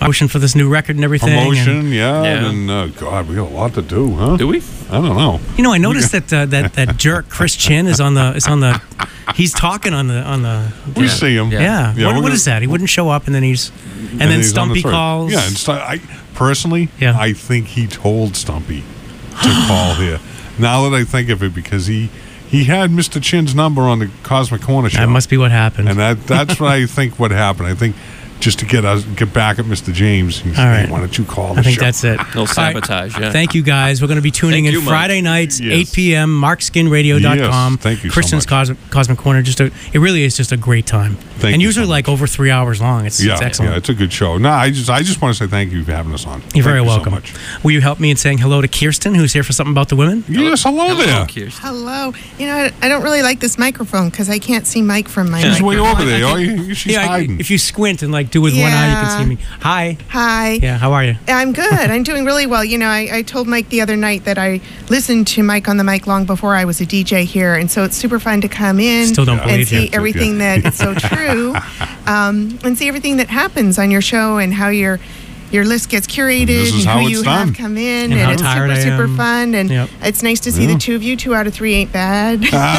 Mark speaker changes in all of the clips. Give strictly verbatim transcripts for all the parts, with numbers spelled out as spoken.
Speaker 1: promotion for this new record and everything.
Speaker 2: Promotion,
Speaker 1: and,
Speaker 2: yeah,
Speaker 3: Yeah.
Speaker 2: and uh, God, we got a lot to do, huh?
Speaker 3: Do we?
Speaker 2: I don't know.
Speaker 1: You know, I noticed that uh, that that jerk Chris Chin is on the is on the. He's talking on the on the.
Speaker 2: We
Speaker 3: Yeah.
Speaker 2: see him.
Speaker 1: Yeah.
Speaker 3: Yeah.
Speaker 1: What,
Speaker 2: we're
Speaker 1: what
Speaker 2: gonna-
Speaker 1: is that? He wouldn't show up, and then he's, and, then
Speaker 2: he's on the
Speaker 1: Stumpy
Speaker 2: thread.
Speaker 1: calls.
Speaker 2: Yeah, and Stu- I personally,
Speaker 1: Yeah.
Speaker 2: I think he told Stumpy to call here. Now that I think of it, because he he had Mister Chin's number on the Cosmic Corner show.
Speaker 1: That must be what happened.
Speaker 2: And that that's what I think what happened. I think just to get us get back at Mister James. He said,
Speaker 1: All
Speaker 2: hey,
Speaker 1: right.
Speaker 2: why don't you call the
Speaker 1: I think
Speaker 2: show?
Speaker 1: that's it.
Speaker 3: No
Speaker 1: All right.
Speaker 3: sabotage, yeah.
Speaker 1: Thank you, guys. We're going to be tuning
Speaker 3: Thank
Speaker 1: in
Speaker 3: you, Mike.
Speaker 1: Friday nights,
Speaker 2: Yes.
Speaker 1: eight p.m., mark skin radio dot com.
Speaker 2: Yes, thank you so
Speaker 1: Kristen's
Speaker 2: much.
Speaker 1: Cosmic, Cosmic Corner. Just a, it really is just a great time.
Speaker 2: Thank
Speaker 1: and
Speaker 2: you
Speaker 1: usually
Speaker 2: so
Speaker 1: like over three hours long. It's,
Speaker 2: Yeah,
Speaker 1: it's excellent.
Speaker 2: yeah, it's a good show. No, I just I just want to say thank you for having us on.
Speaker 1: You're
Speaker 2: Thank
Speaker 1: very
Speaker 2: you so
Speaker 1: welcome.
Speaker 2: much.
Speaker 1: Will you help me in saying hello to Kirsten, who's here for something about the women?
Speaker 2: Yes, hello,
Speaker 3: Hello,
Speaker 2: there.
Speaker 3: Kirsten.
Speaker 4: Hello. You know, I, I don't really like this microphone because I can't see Mike from my
Speaker 2: She's way
Speaker 4: microphone.
Speaker 2: over there. Oh, you, she's
Speaker 1: yeah, I-
Speaker 2: hiding.
Speaker 1: if you squint and like do with one eye, you can
Speaker 4: Yeah.
Speaker 1: see me. Hi.
Speaker 4: Hi.
Speaker 1: Yeah, how are you?
Speaker 4: I'm good. I'm doing really well. You know, I, I told Mike the other night that I listened to Mike on the mic long before I was a D J here, and so it's super fun to come in
Speaker 1: Still don't
Speaker 4: and
Speaker 1: believe
Speaker 4: see
Speaker 1: you.
Speaker 4: everything that is so true, um, and see everything that happens on your show and how your your list gets curated
Speaker 2: This is
Speaker 4: and
Speaker 2: how
Speaker 4: who
Speaker 2: it's
Speaker 4: you
Speaker 2: done.
Speaker 4: have come in,
Speaker 1: And
Speaker 4: and,
Speaker 1: how
Speaker 4: it's
Speaker 1: tired
Speaker 4: super
Speaker 1: I
Speaker 4: super
Speaker 1: am.
Speaker 4: fun, and
Speaker 1: Yep.
Speaker 4: it's nice to see
Speaker 2: Yeah.
Speaker 4: the two of you. Two out of three ain't bad.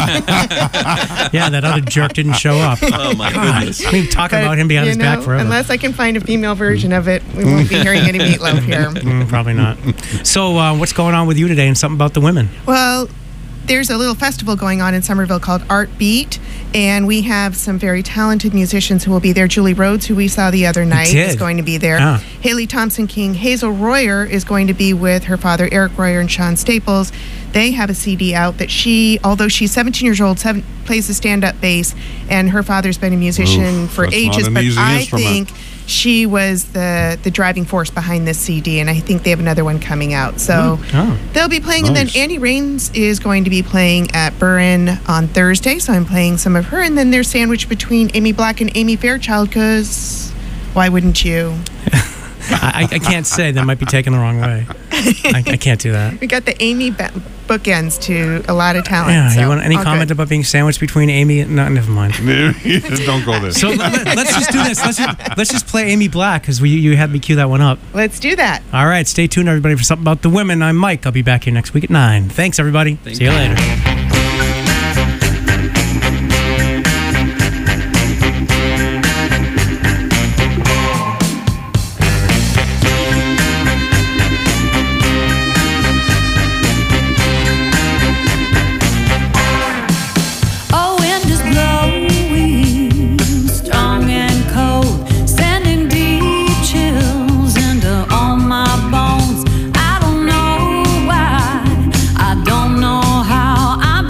Speaker 1: Yeah, that other jerk didn't show up.
Speaker 3: Oh, my goodness.
Speaker 1: We've been talking
Speaker 4: But,
Speaker 1: about him behind
Speaker 4: you
Speaker 1: his back
Speaker 4: know,
Speaker 1: forever.
Speaker 4: Unless I can find a female version of it, we won't be hearing any meatloaf here.
Speaker 1: Mm, probably not. So, uh, what's going on with you today and something about the women?
Speaker 4: Well, there's a little festival going on in Somerville called Art Beat, and we have some very talented musicians who will be there. Julie Rhodes, who we saw the other night,
Speaker 1: did.
Speaker 4: is going to be there.
Speaker 1: Ah.
Speaker 4: Haley Thompson King. Hazel Royer is going to be with her father, Eric Royer, and Sean Staples. They have a C D out that she, although she's seventeen years old, seven, plays the stand-up bass, and her father's been a musician
Speaker 2: Oof,
Speaker 4: for
Speaker 2: that's not
Speaker 4: ages.
Speaker 2: an
Speaker 4: But
Speaker 2: easy
Speaker 4: I
Speaker 2: instrument.
Speaker 4: think she was the the driving force behind this C D, and I think they have another one coming out. So
Speaker 1: Oh.
Speaker 4: they'll be playing, and then
Speaker 2: Nice.
Speaker 4: Annie Rains is going to be playing at Burren on Thursday, so I'm playing some of her, and then they're sandwiched between Amy Black and Amy Fairchild, because why wouldn't you?
Speaker 1: I, I can't say. That might be taken the wrong way. I, I can't do that.
Speaker 4: We got the Amy ba- bookends to a lot of talent.
Speaker 1: Yeah,
Speaker 4: so
Speaker 1: you want any
Speaker 4: all
Speaker 1: comment
Speaker 4: good.
Speaker 1: about being sandwiched between Amy and... No, never mind.
Speaker 2: Don't go there.
Speaker 1: So let, us just do this. Let's just, let's just play Amy Black, because you had me cue that one up.
Speaker 4: Let's do that.
Speaker 1: All right, stay tuned, everybody, for something about the women. I'm Mike. I'll be back here next week at nine. Thanks, everybody.
Speaker 3: Thank
Speaker 1: See you
Speaker 3: you.
Speaker 1: later.
Speaker 5: Oh, wind is blowing, strong and cold, sending deep chills into all my bones. I don't know why, I don't know how, I'm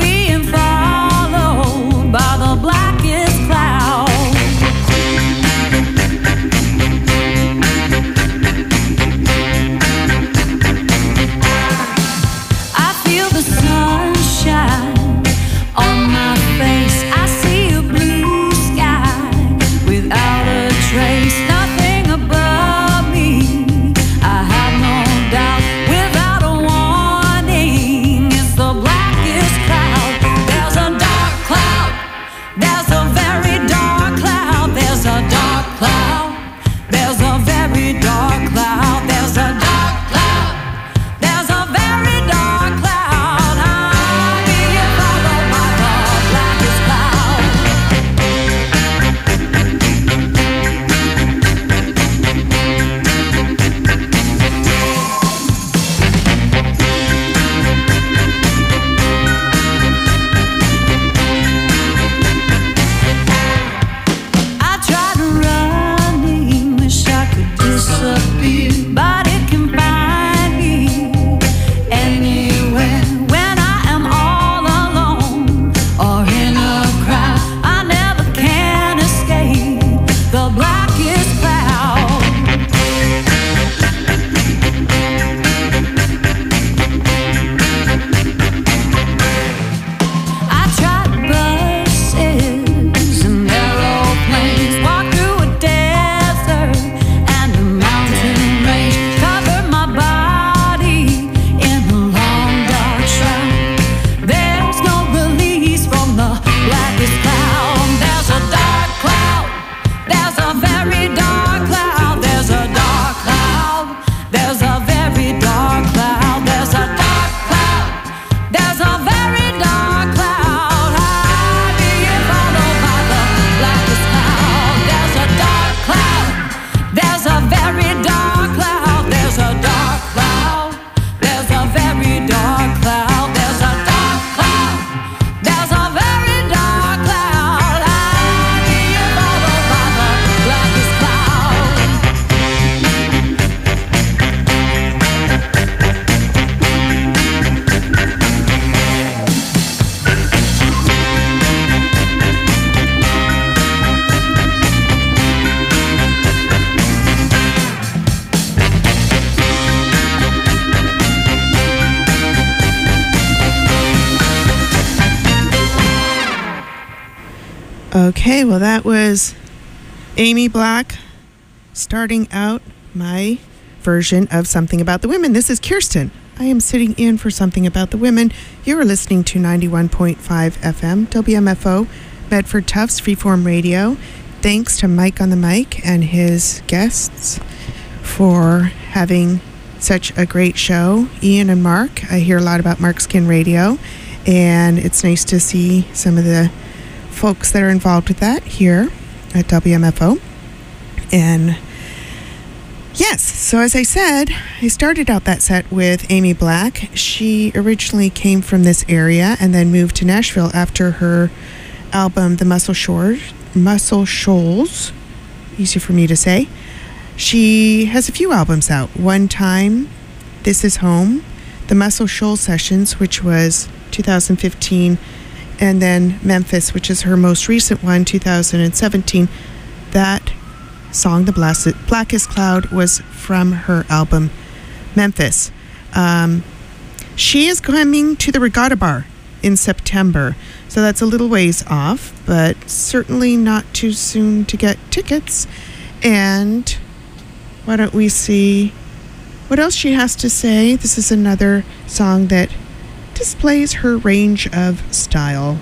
Speaker 4: Okay, well, that was Amy Black starting out my version of Something About the Women. This is Kirsten. I am sitting in for Something About the Women. You're listening to ninety-one point five F M, W M F O, Medford Tufts Freeform Radio. Thanks to Mike on the mic and his guests for having such a great show. Ian and Mark. I hear a lot about Mark Skin Radio, and it's nice to see some of the folks that are involved with that here at W M F O. And yes, so as I said, I started out that set with Amy Black. She originally came from this area and then moved to Nashville after her album, The Muscle Shoals, Muscle Shoals, easy for me to say. She has a few albums out. One Time, This Is Home, The Muscle Shoals Sessions, which was two thousand fifteen, and then Memphis, which is her most recent one, two thousand seventeen. That song, The Blackest, Blackest Cloud, was from her album Memphis. Um, she is coming to the Regatta Bar in September, so that's a little ways off, but certainly not too soon to get tickets. And why don't we see what else she has to say? This is another song that displays her range of style.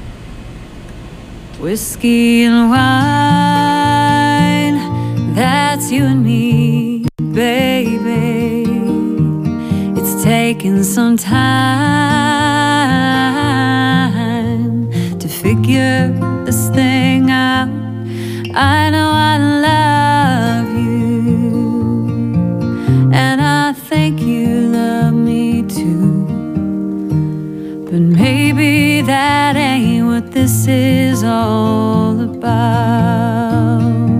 Speaker 5: Whiskey and wine, that's you and me, baby. It's taken some time to figure this thing out. I know I love you, and I think you love me too. But maybe that ain't what this is all about.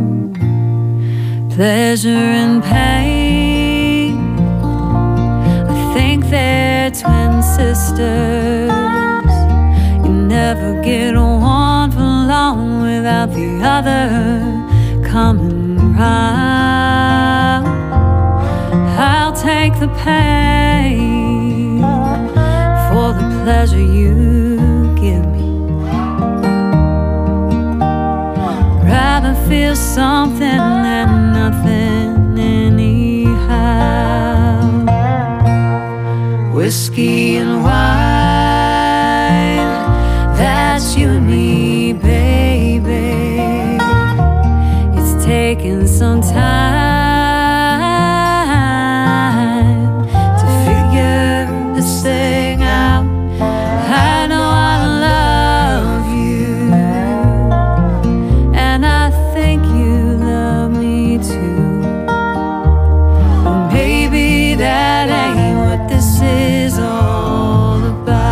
Speaker 5: Pleasure and pain, I think they're twin sisters. You never get one for long without the other coming round. I'll take the pain for the pleasure you give me. Rather feel something than nothing anyhow. Whiskey and wine, that's you and me, baby. It's taken some time to figure this thing out. I know I love you, and I think you love me too. But maybe that ain't what this is all about.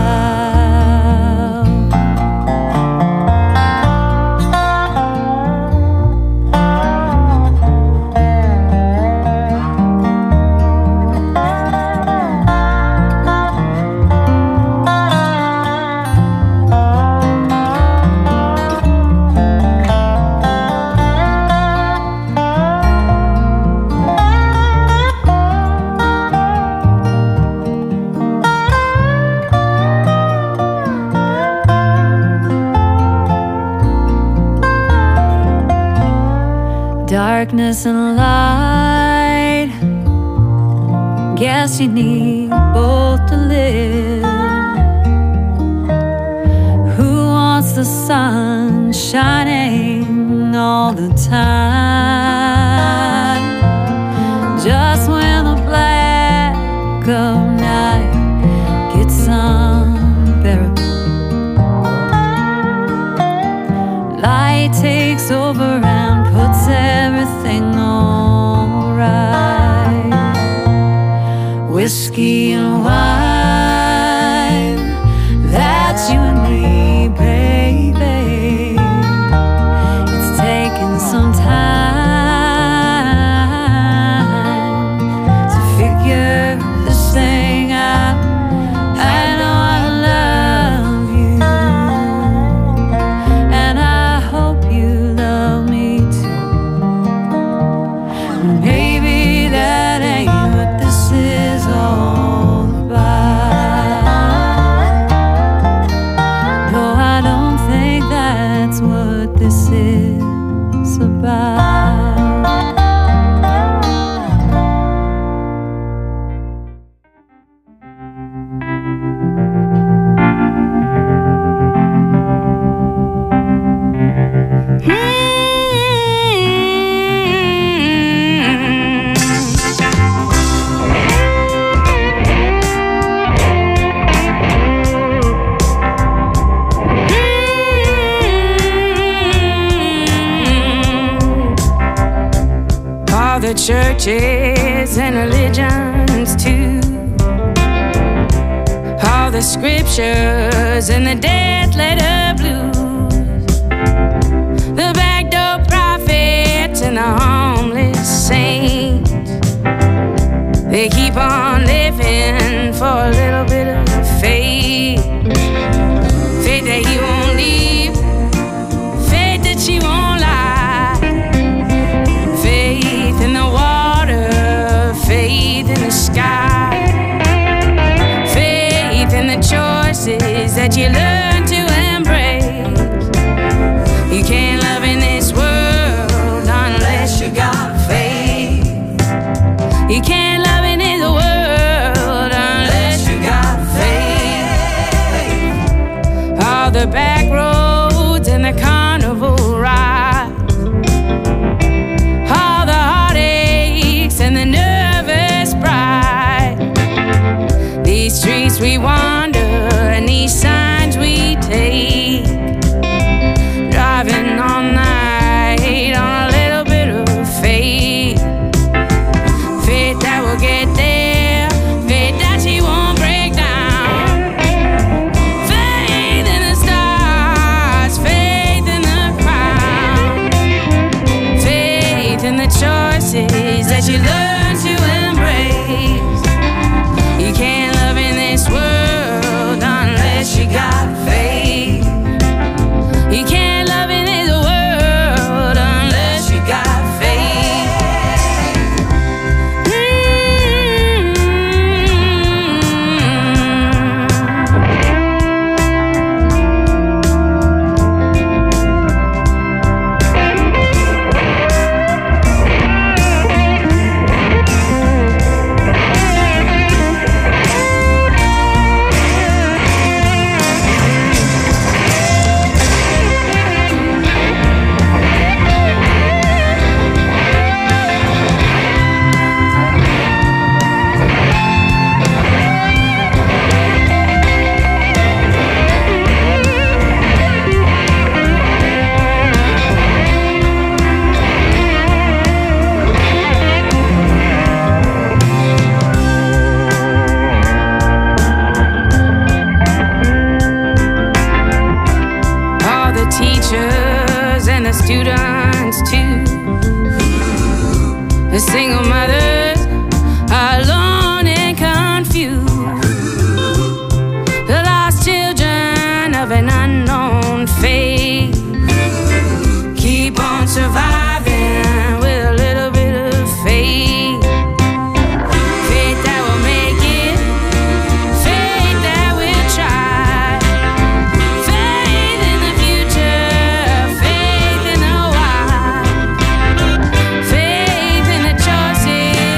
Speaker 5: Darkness and light, guess you need both to live. Who wants the sun shining all the time? Just when the black of night gets unbearable, light takes over and puts everything on right. Whiskey and wine, that's you and me, baby. It's taken some time to figure this thing out. I know I love you, and I hope you love me too. Maybe that ain't what this is all
Speaker 3: churches and religions too. All the scriptures and the death letter blues, the backdoor prophets and the homeless saints. They keep on living for a little bit of faith. Faith that he won't leave, faith that she won't lie. Faith in the water, faith in the sky. Faith in the choices that you learn to embrace. You can't love in this world unless you got faith. You can't love in this world unless you got faith. All the back roads and the carnival rides, all the heartaches and the nervous pride. These streets we wander and these signs we take, driving all night on a little bit of faith. Faith that we'll get there, faith that she won't break down. Faith in the stars, faith in the crowd. Faith in the choices that you learn to embrace. You can't love in this world unless you got faith. You can't love in this world unless you got faith. All the teachers and the students too, the single mothers are alone and confused, the lost children of an unknown faith. Keep on surviving with a little bit of faith. Faith that will make it, faith that will try. Faith in the future, faith in the why. Faith in the choices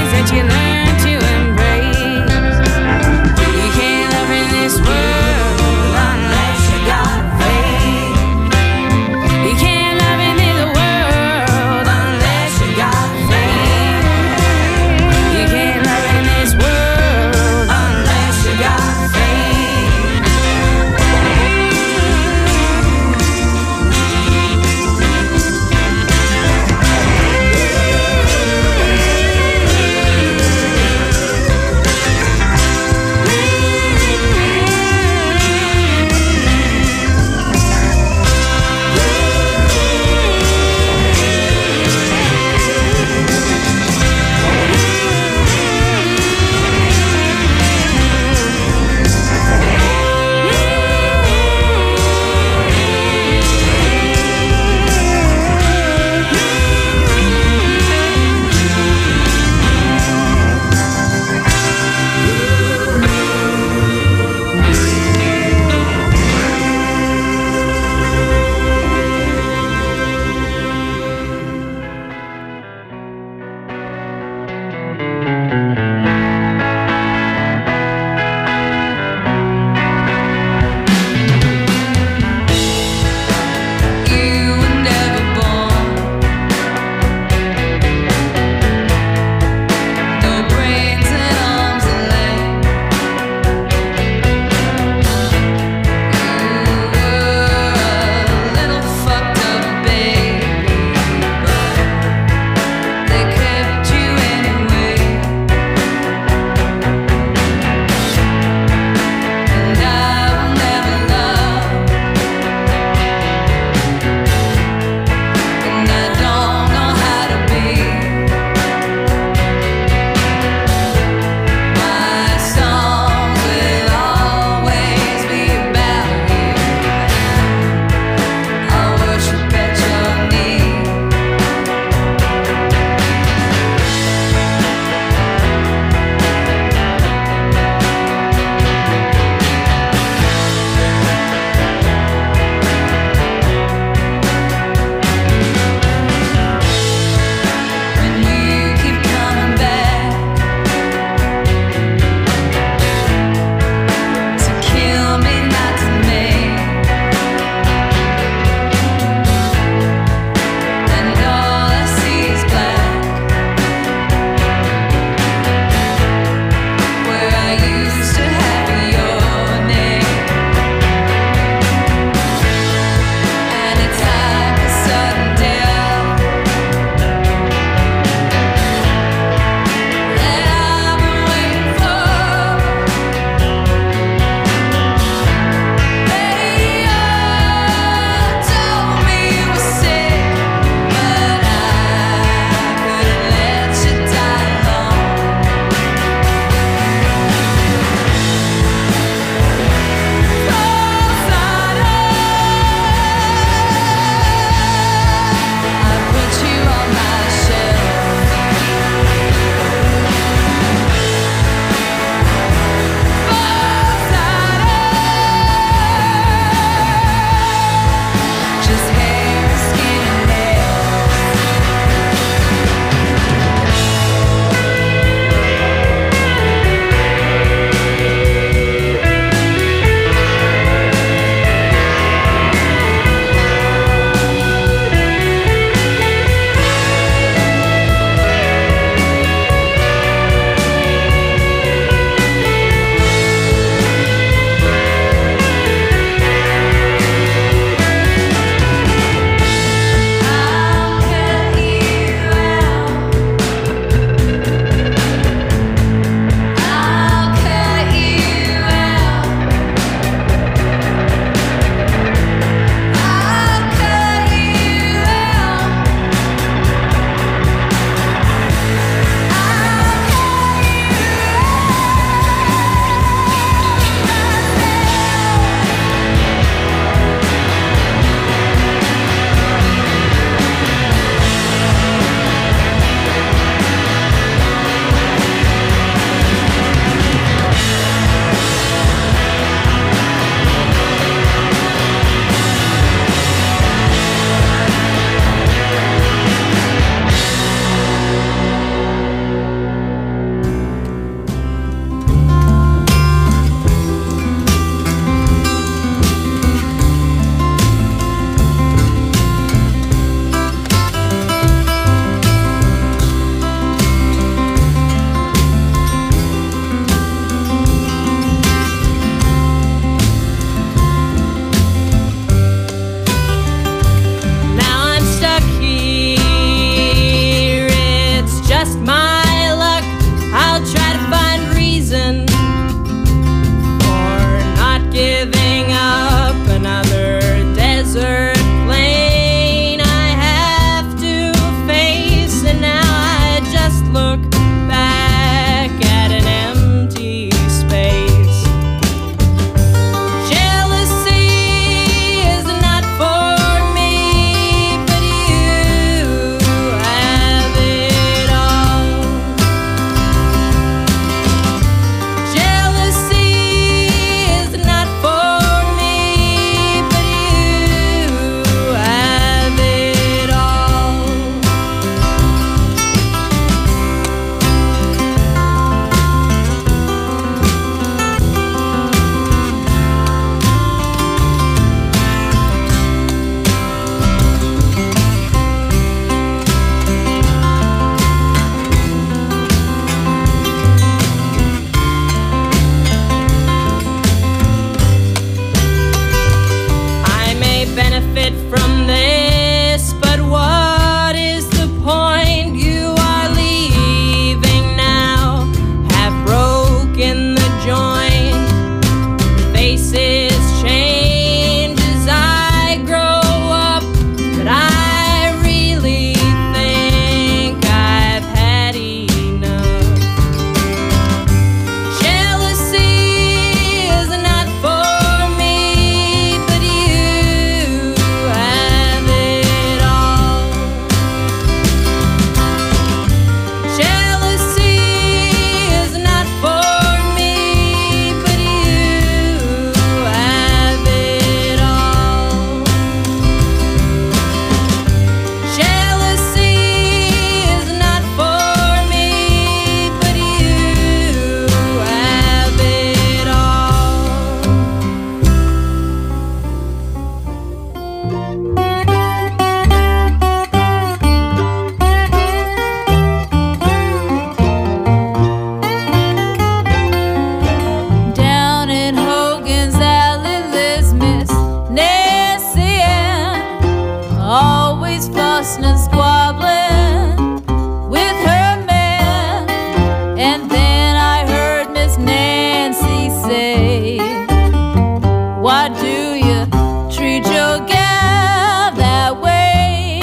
Speaker 5: And then I heard Miss Nancy say, why do you treat your gal that way?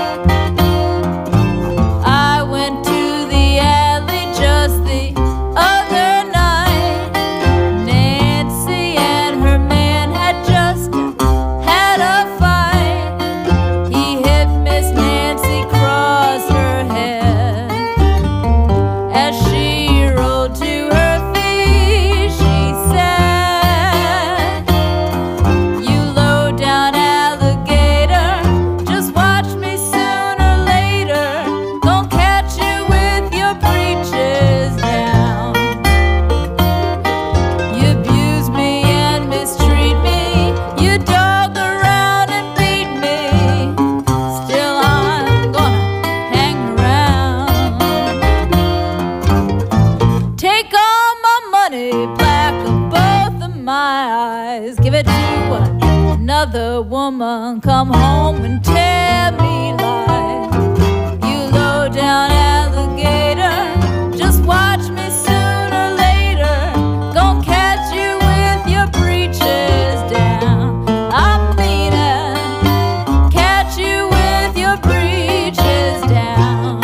Speaker 5: I went to the alley just the other night. Nancy and her man had just had a fight. He hit Miss Nancy across her head. As she rolled to her feet, she said, you low down alligator, just watch me sooner or later. Gonna catch you with your breeches down. You abuse me and mistreat me, you dog around and beat me. Still I'm gonna hang around. Take all my money, black of both of my eyes. Give it to another woman, come home and tell me lies. You low down alligator, just watch me sooner or later. Gonna catch you with your breeches down. I mean it, catch you with your breeches down.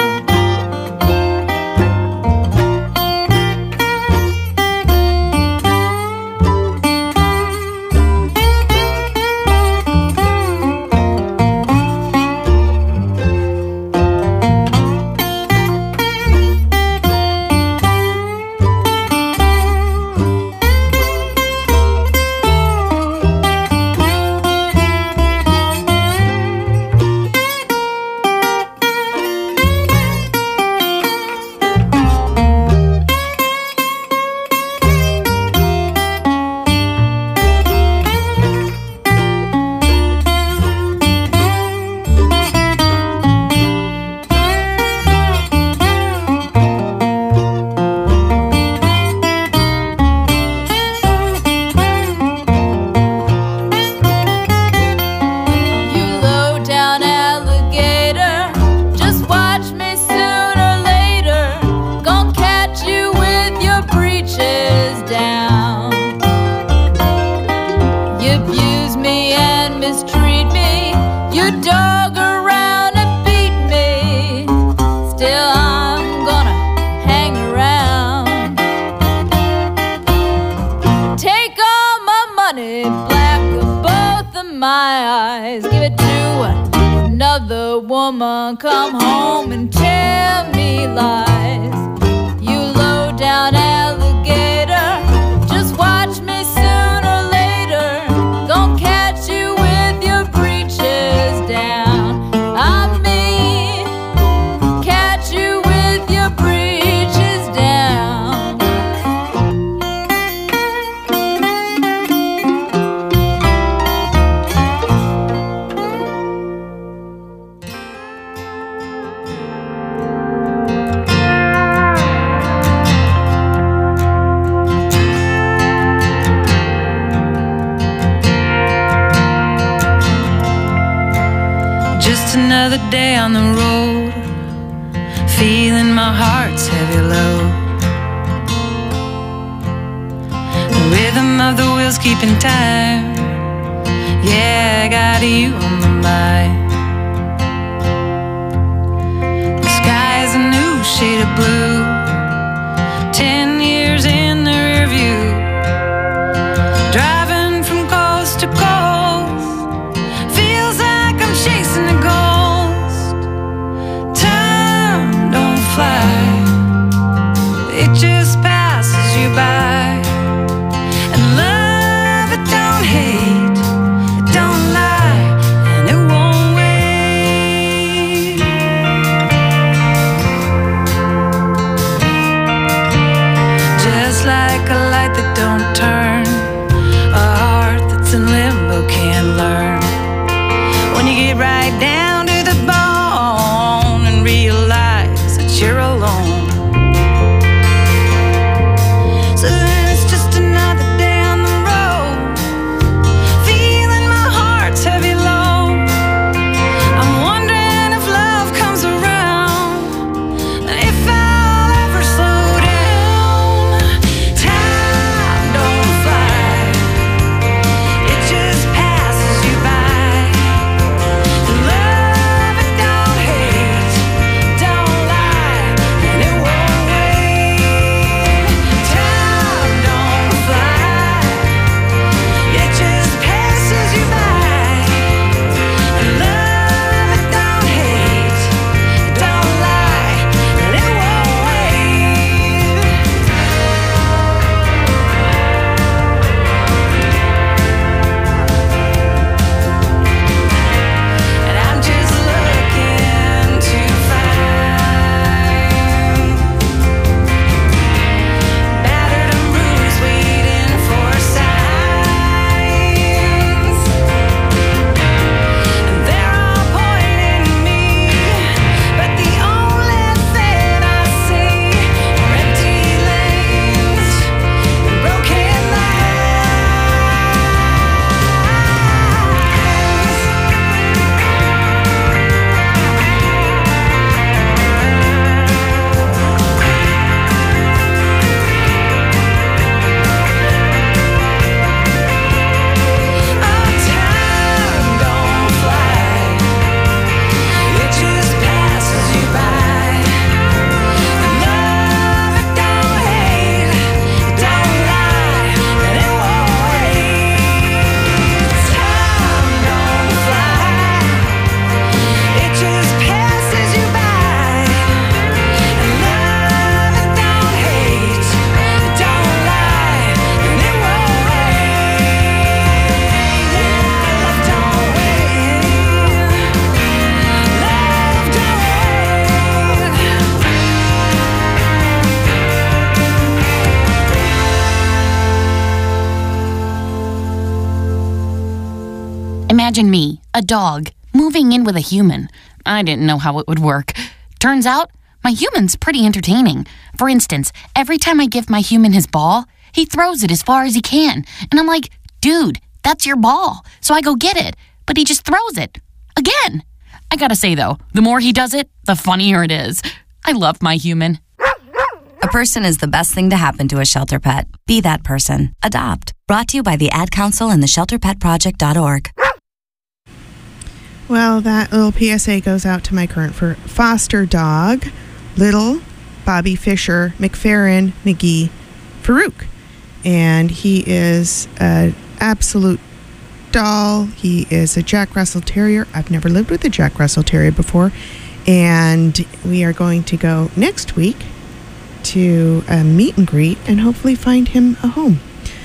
Speaker 5: You low down alligator, just watch me sooner or later. Gonna catch you with your breeches down. You abuse me and mistreat me, you dog around and beat me. Still I'm gonna hang around. Take all my money, black of both of my eyes. Give it to another woman, come home and tell me lies. You low down alligator, just watch me sooner or later. Gonna catch you with your breeches down. I mean, catch you with your breeches down.
Speaker 6: Just another day on the road, feeling my heart's heavy load. The rhythm of the wheels keeping time. Yeah, I got you on my mind. The sky's a new shade of blue. Ten years in the rear view. Driving from coast to coast. Feels like I'm chasing a ghost. Time don't fly, it just passes you by. And love, it don't hate, it don't lie, and it won't wait. Just like a light that don't turn, a heart that's in limbo can't learn. When you get right down to the bone and realize that you're alone. So then it's just another day on the road, feeling my heart's heavy load. I'm wondering if love comes around, and if I'll ever slow down.
Speaker 7: Imagine me, a dog, moving in with a human. I didn't know how it would work. Turns out, my human's pretty entertaining. For instance, every time I give my human his ball, he throws it as far as he can. And I'm like, dude, that's your ball. So I go get it. But he just throws it. Again. I gotta say, though, the more he does it, the funnier it is. I love my human.
Speaker 8: A person is the best thing to happen to a shelter pet. Be that person. Adopt. Brought to you by the Ad Council and the shelter pet project dot org.
Speaker 4: Well, that little P S A goes out to my current for foster dog, Little Bobby Fisher McFerrin McGee Farouk. And he is an absolute doll. He is a Jack Russell Terrier. I've never lived with a Jack Russell Terrier before. And we are going to go next week to a meet and greet and hopefully find him a home.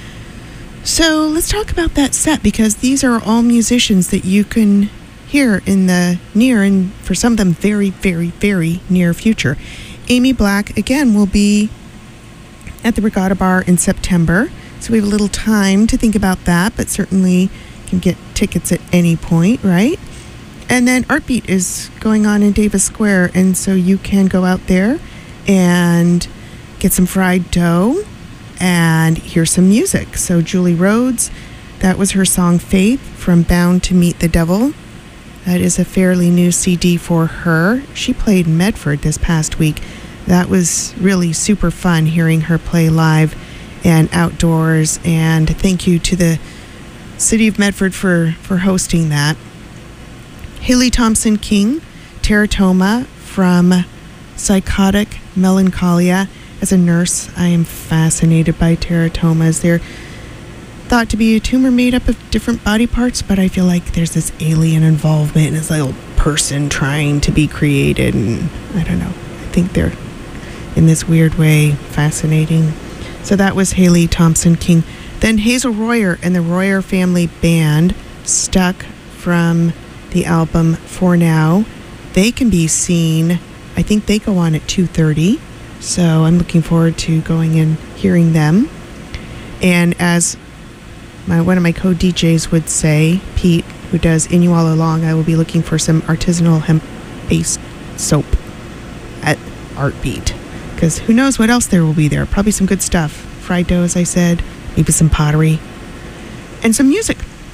Speaker 4: So let's talk about that set, because these are all musicians that you can hear in the near and for some of them very, very, very near future. Amy Black, again, will be at the Regatta Bar in September. So we have a little time to think about that, but certainly can get tickets at any point, right? And then Artbeat is going on in Davis Square, and so you can go out there and get some fried dough and hear some music. So Julie Rhodes, that was her song Faith from Bound to Meet the Devil. That is a fairly new C D for her. She played Medford this past week. That was really super fun hearing her play live and outdoors, and thank you to the City of Medford for, for hosting that. Haley Thompson King, Teratoma from Psychotic Melancholia. As a nurse, I am fascinated by teratomas. They're thought to be a tumor made up of different body parts, but I feel like there's this alien involvement and this little person trying to be created, and I don't know. I think they're, in this weird way, fascinating. So that was Haley Thompson King. Then Hazel Royer and the Royer Family Band, Stuck from the album For Now. They can be seen, I think they go on at two thirty. So I'm looking forward to going and hearing them. And as my one of my co-D Js would say, Pete, who does In You All Along, I will be looking for some artisanal hemp-based soap at Artbeat. Because who knows what else there will be there. Probably some good stuff. Fried dough, as I said. Maybe some pottery. And some music.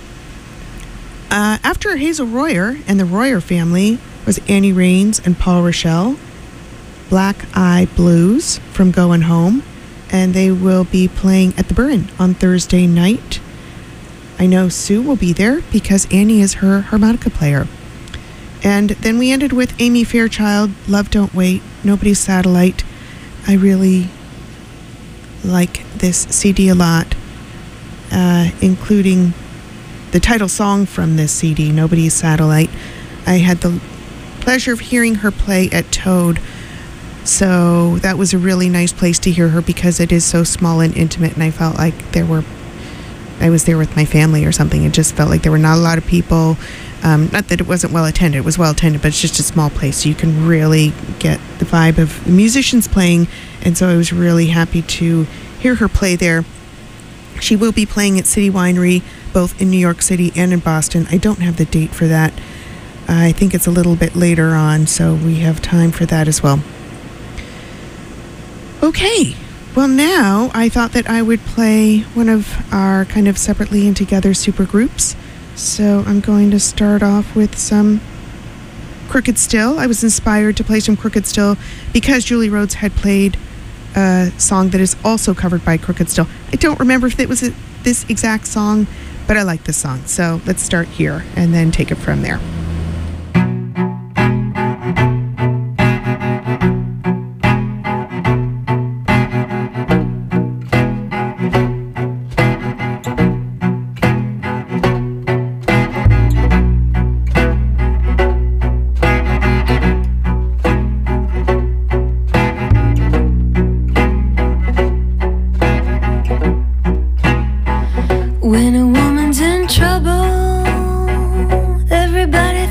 Speaker 4: Uh, after Hazel Royer and the Royer family was Annie Raines and Paul Rochelle. Black Eye Blues from Going Home, and they will be playing at the Burren on Thursday night. I know Sue will be there because Annie is her harmonica player. And then we ended with Amy Fairchild, Love Don't Wait, Nobody's Satellite. I really like this C D a lot, uh, including the title song from this C D, Nobody's Satellite. I had the pleasure of hearing her play at Toad. So that was a really nice place to hear her because it is so small and intimate, and I felt like there were, I was there with my family or something. It just felt like there were not a lot of people. Um, not that it wasn't well attended, it was well attended, but it's just a small place, so you can really get the vibe of the musicians playing, and so I was really happy to hear her play there. She will be playing at City Winery, both in New York City and in Boston. I don't have the date for that. I think it's a little bit later on, so we have time for that as well. Okay, well now I thought that I would play one of our kind of separately and together super groups. So I'm going to start off with some Crooked Still. I was inspired to play some Crooked Still because Julie Rhodes had played a song that is also covered by Crooked Still. I don't remember if it was a, this exact song, but I like this song. So let's start here and then take it from there.
Speaker 5: When a woman's in trouble, everybody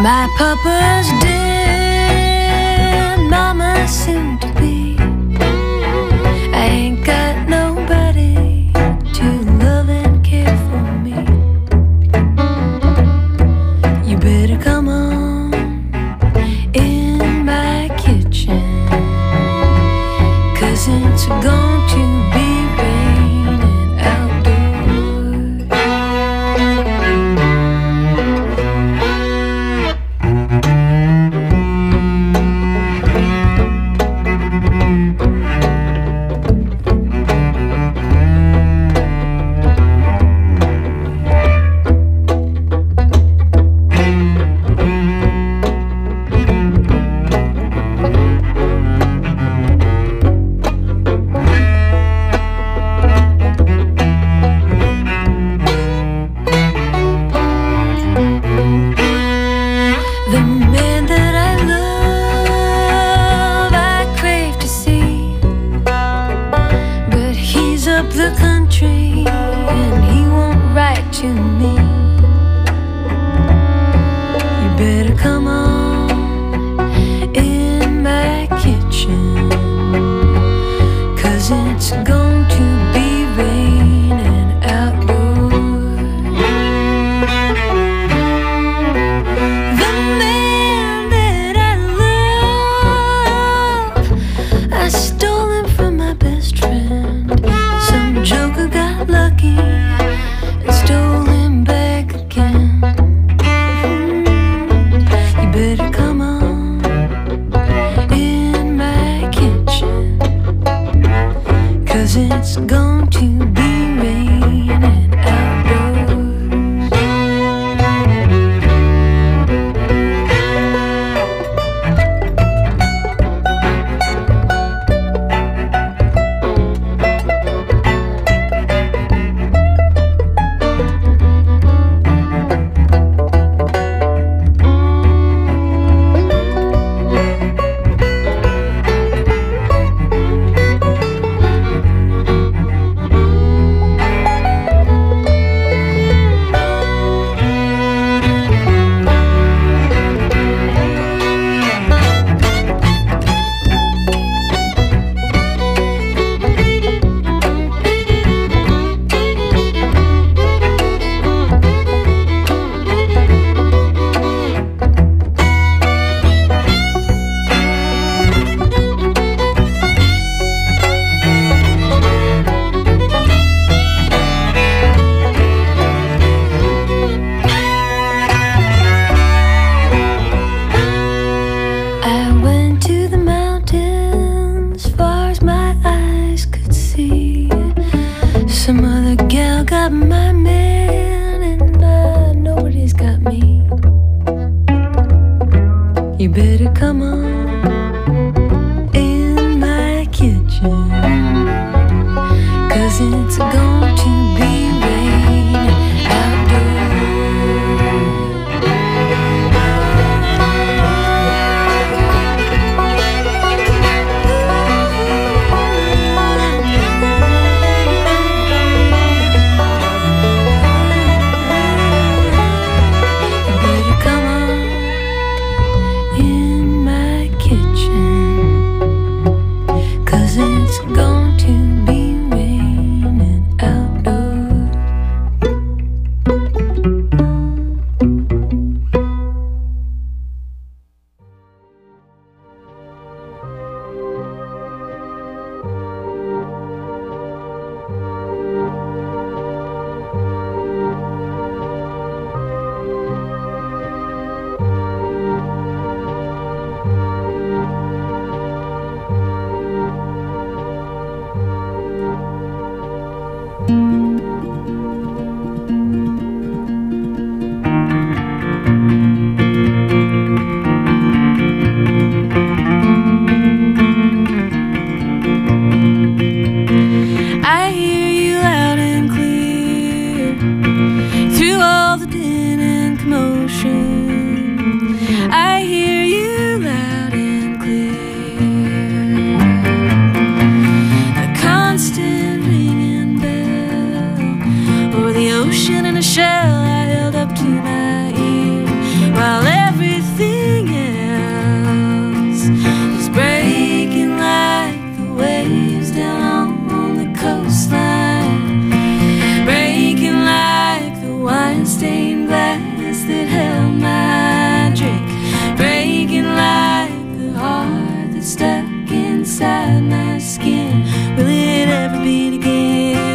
Speaker 5: My papa's dead, mama soon to be. I ain't got nobody to love and care for me. You better come on in my kitchen, 'cause it's going to be raining outdoors.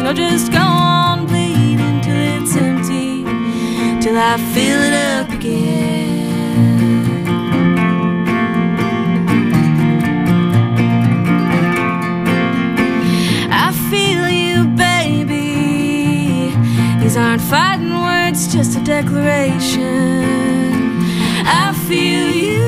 Speaker 6: I'll just go on bleeding till it's empty, till I fill it up again. I feel you, baby. These aren't fighting words, just a declaration. I feel you.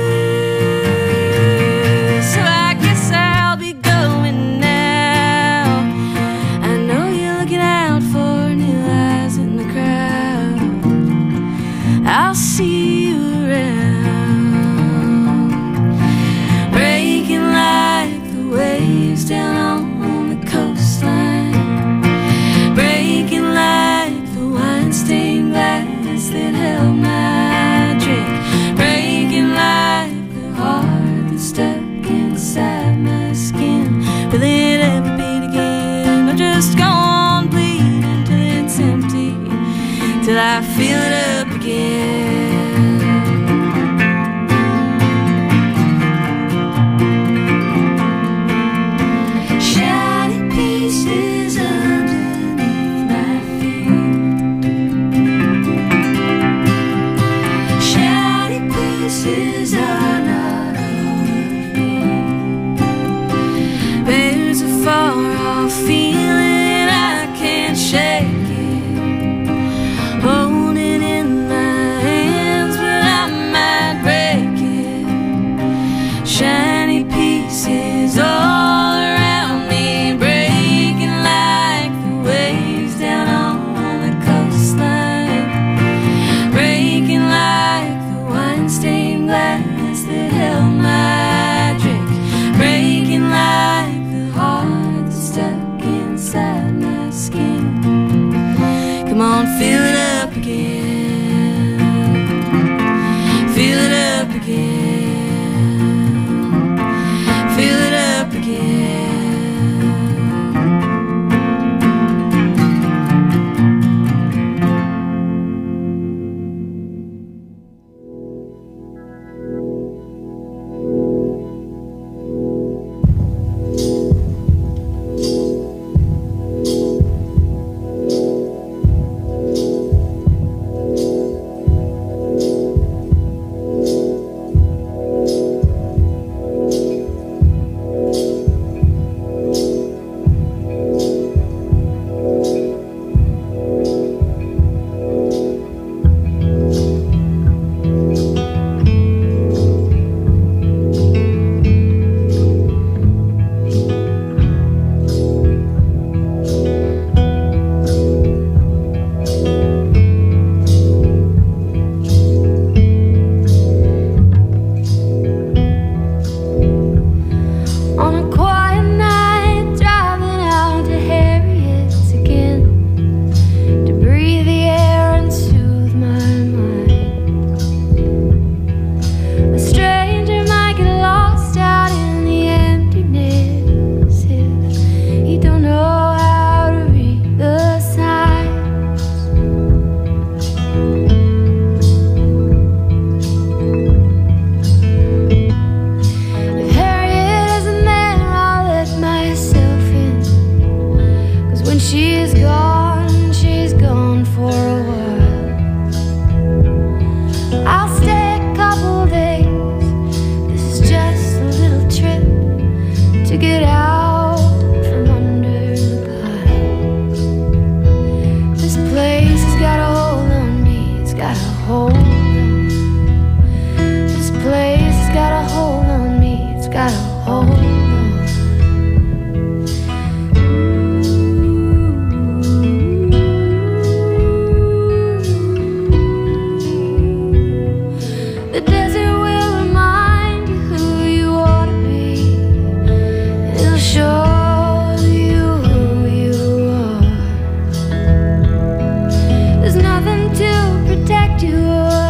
Speaker 6: I'll see you around, breaking like the waves down on the coastline, breaking like the wine-stained glass that held my drink, breaking like the heart that's stuck inside my skin. Will it ever beat again? I'll just go on bleeding till it's empty, till I feel it up again. Shiny pieces underneath my feet, shiny pieces are not all of me. There's a far-off feeling I can't shake it, hold it in my hands, but I might break it. Shiny pieces all around me, breaking like the waves down on the coastline, breaking like the wine-stained glass that held my drink, breaking like the heart that's stuck inside my skin. Come on, fill it up again, fill it up again, fill it up again. On a quiet night, driving out to Harriet's again, to breathe the air and soothe my mind. A stranger might get lost out in the emptiness if he don't know how to read the signs. If Harriet is a man, I'll let myself in, 'cause when she's gone, she's gone for a while. I'll stay a couple days, this is just a little trip to get out from under the pile. This place has got a hold on me, it's got a hold on. This place has got a hold on me, it's got a hold on. The desert will remind you who you ought to be. It'll show you who you are. There's nothing to protect you or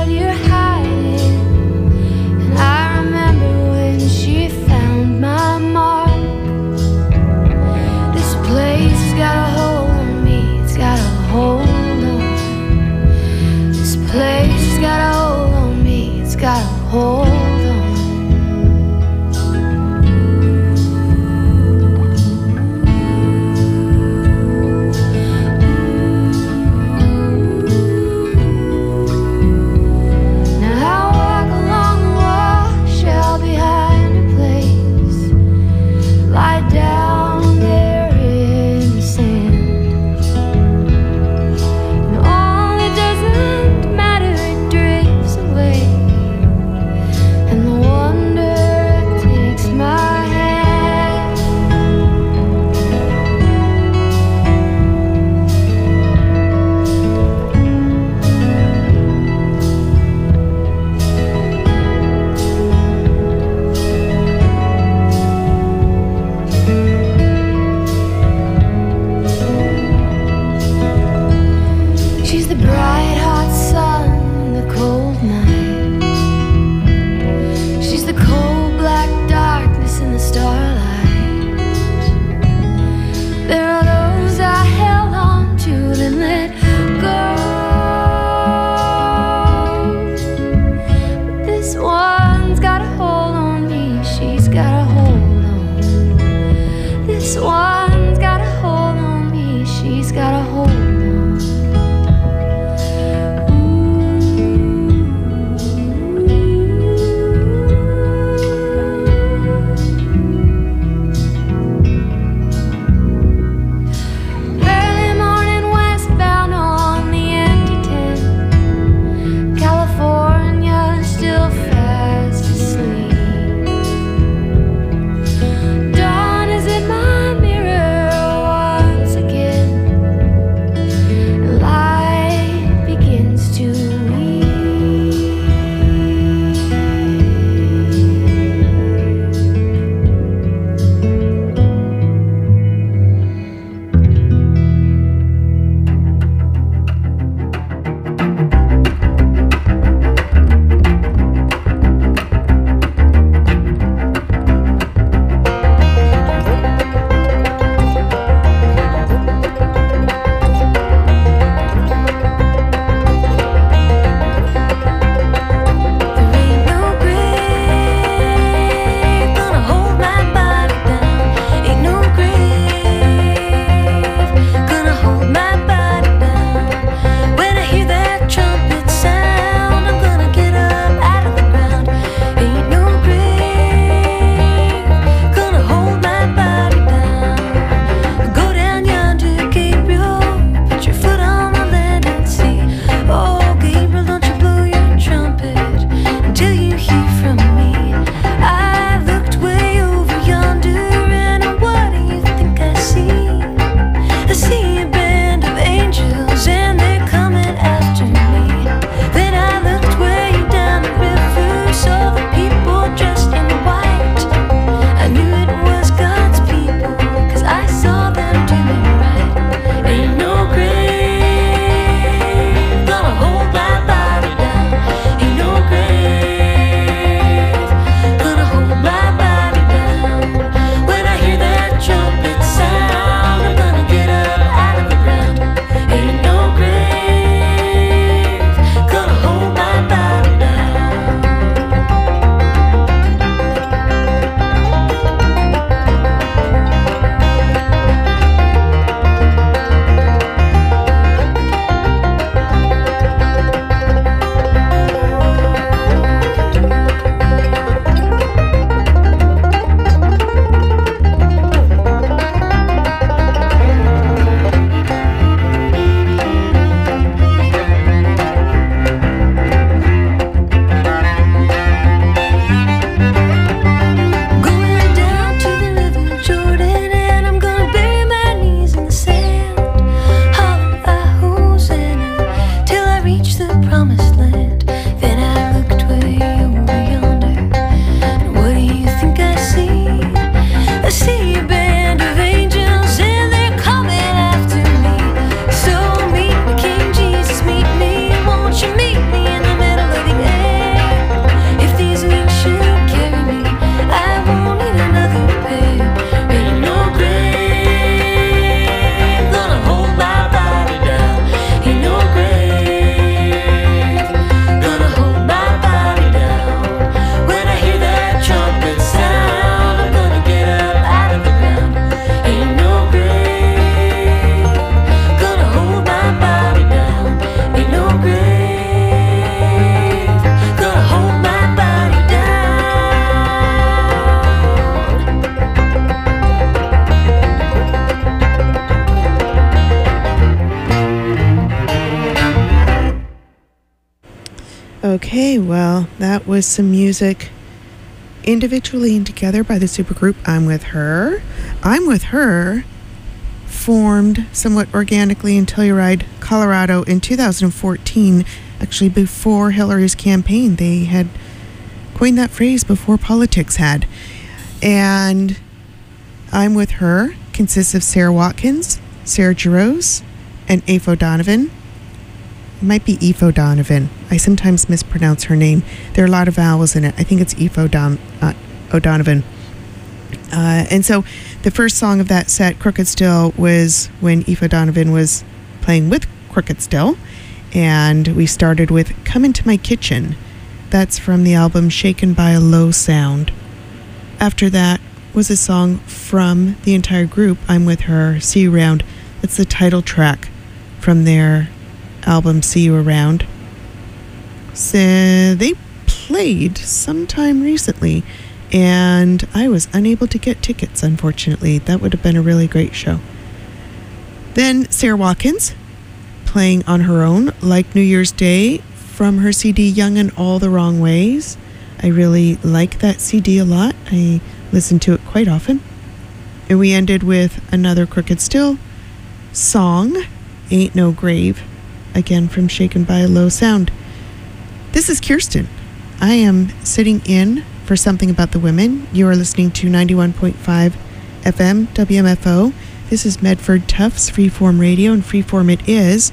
Speaker 4: Okay, well, that was some music individually and together by the supergroup I'm With Her. I'm With Her formed somewhat organically in Telluride, Colorado in two thousand fourteen, actually before Hillary's campaign. They had coined that phrase before politics had. And I'm With Her consists of Sarah Watkins, Sarah Jarosz, and Aoife O'Donovan. It might be Aoife O'Donovan. I sometimes mispronounce her name. There are a lot of vowels in it. I think it's Aoife O'Don- uh, O'Donovan. Uh, and so the first song of that set, Crooked Still, was when Aoife O'Donovan was playing with Crooked Still. And we started with Come Into My Kitchen. That's from the album Shaken by a Low Sound. After that was a song from the entire group, I'm With Her, See You Around. That's the title track from their album See You Around. So they played sometime recently, and I was unable to get tickets, unfortunately. That would have been a really great show. Then Sarah Watkins playing on her own, Like New Year's Day, from her C D Young in All the Wrong Ways. I really like that C D a lot. I listen to it quite often. And we ended with another Crooked Still song, Ain't No Grave, again from Shaken by a Low Sound. This is Kirsten. I am sitting in for Something About the Women. You are listening to ninety-one point five F M W M F O. This is Medford Tufts Freeform Radio, and Freeform it is.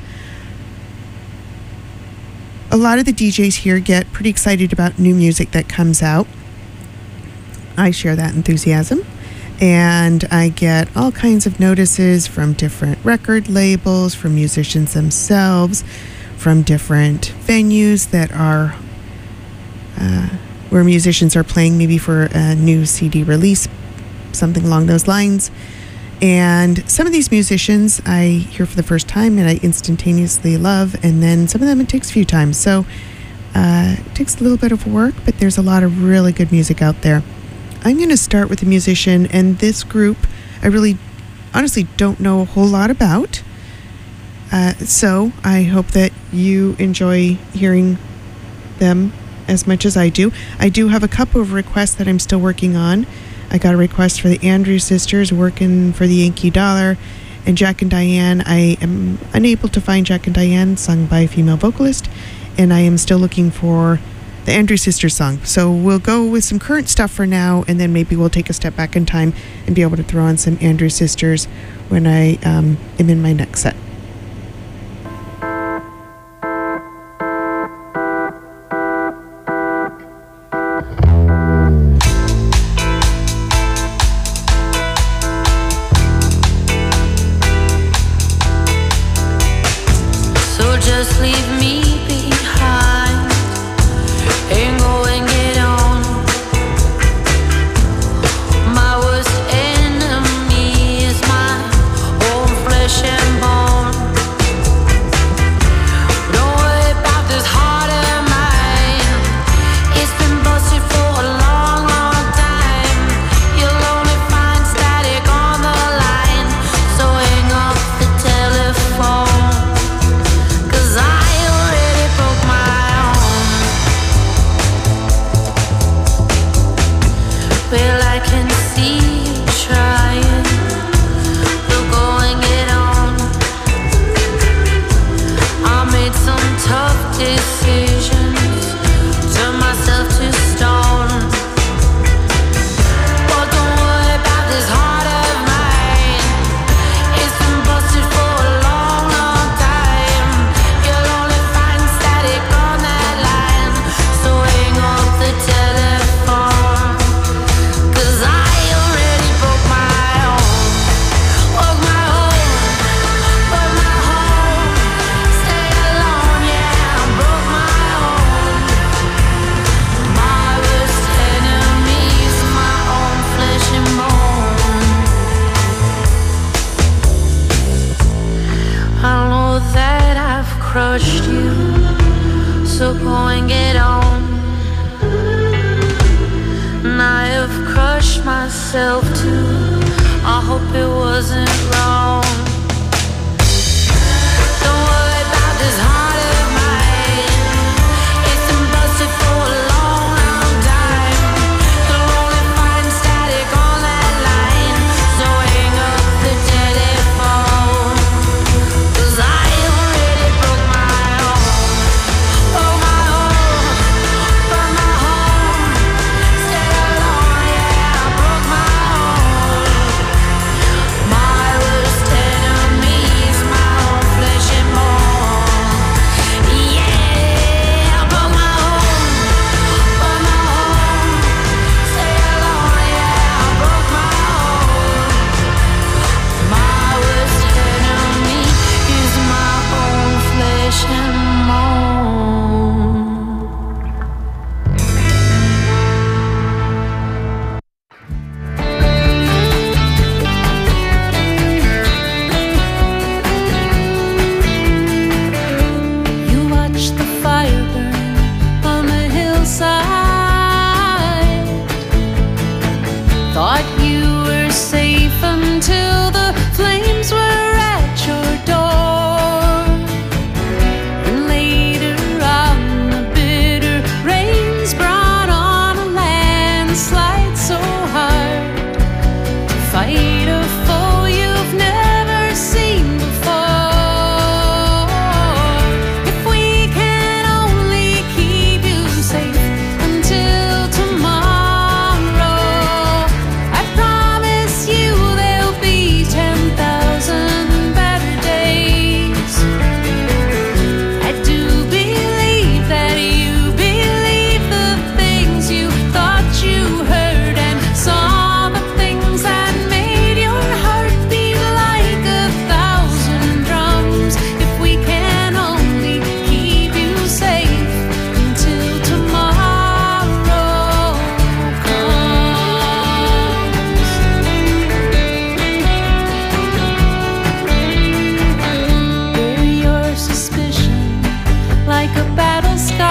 Speaker 4: A lot of the D Js here get pretty excited about new music that comes out. I share that enthusiasm. And I get all kinds of notices from different record labels, from musicians themselves, from different venues that are uh, where musicians are playing maybe for a new C D release, something along those lines. And some of these musicians I hear for the first time and I instantaneously love, and then some of them it takes a few times. So uh, it takes a little bit of work, but there's a lot of really good music out there. I'm going to start with a musician, and this group I really honestly don't know a whole lot about. Uh, so I hope that you enjoy hearing them as much as I do. I do have a couple of requests that I'm still working on. I got a request for the Andrews Sisters, working for the Yankee Dollar, and Jack and Diane. I am unable to find Jack and Diane, sung by a female vocalist, and I am still looking for the Andrews Sisters song. So we'll go with some current stuff for now, and then maybe we'll take a step back in time and be able to throw on some Andrews Sisters when I um, am in my next set.
Speaker 6: Don't worry about this heart of mine. It's
Speaker 5: like a battle scar.